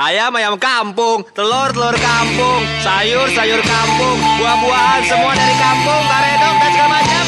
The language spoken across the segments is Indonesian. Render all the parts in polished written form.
Ayam kampung, telur kampung, sayur kampung, buah-buahan semua dari kampung, karedok dan segala macam.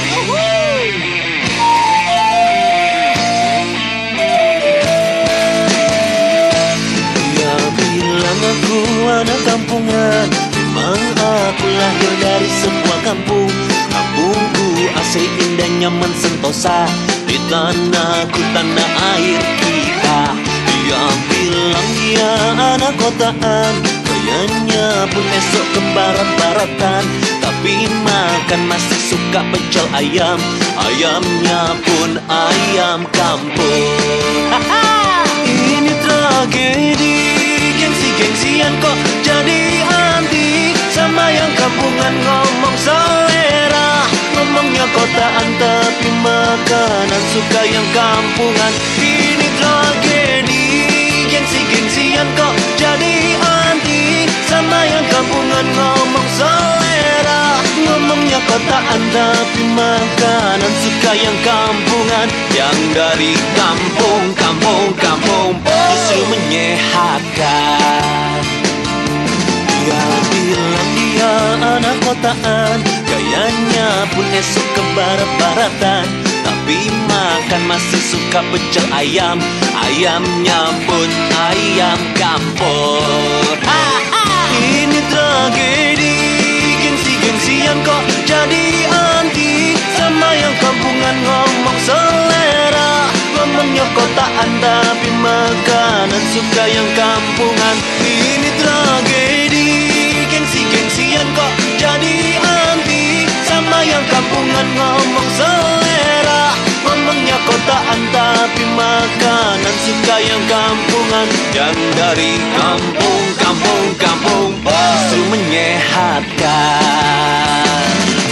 Dia bilang aku anak kampungan, memang aku lahir dari sebuah kampung. Kampungku asri indah nyaman sentosa, di tanahku tanah air kita. Dia bilang dia anak kotaan, gayanya pun esok ke barat-baratan, tapi makan masih suka pecel ayam. Ayamnya pun ayam kampung. Ini tragedi, gengsi-gengsian kok jadi anti, sama yang kampungan ngomong selera. Ngomongnya kotaan tapi makanan suka yang kampungan. Ini tragedi, gengsi-gengsian kok jadi anti, sama yang kampungan ngomong selera. Ngomongnya kotaan tapi makanan suka yang kampungan. Yang dari kampung justru menyehatkan. Dia bilang dia anak kotaan, gayanya pun esok ke barat-baratan, tapi makan masih suka pecel ayam. Ayamnya pun ayam kampung. Ini tragedi, gengsi-gengsian kok jadi anti, sama yang kampungan ngomong selera. Ngomongnya kotaan tapi makanan suka yang kampungan. Ini tragedi, gengsi-gengsian kok jadi anti, sama yang kampungan ngomong selera. Ngomongnya kotaan tapi makanan suka yang kampungan. Yang dari kampung justru menyehatkan.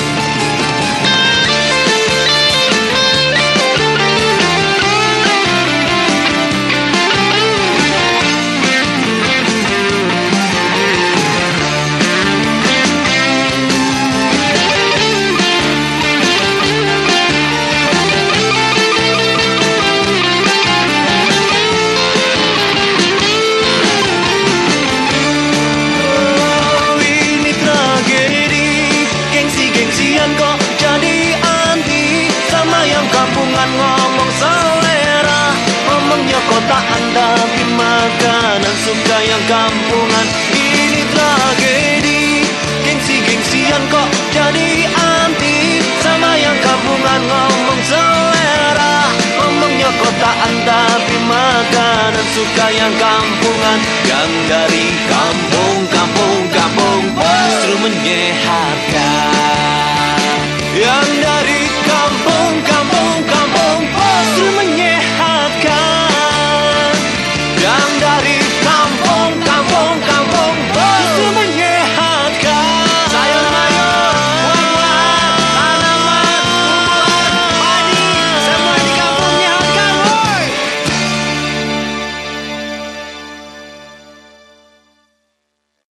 Kok jadi anti, sama yang kampungan ngomong selera. Ngomongnya kotaan tapi makanan suka yang kampungan. Ini tragedi, gengsi-gengsian kok jadi anti, sama yang kampungan ngomong selera. Ngomongnya kotaan tapi makanan suka yang kampungan. Yang dari kampung justru menyehatkan. Yang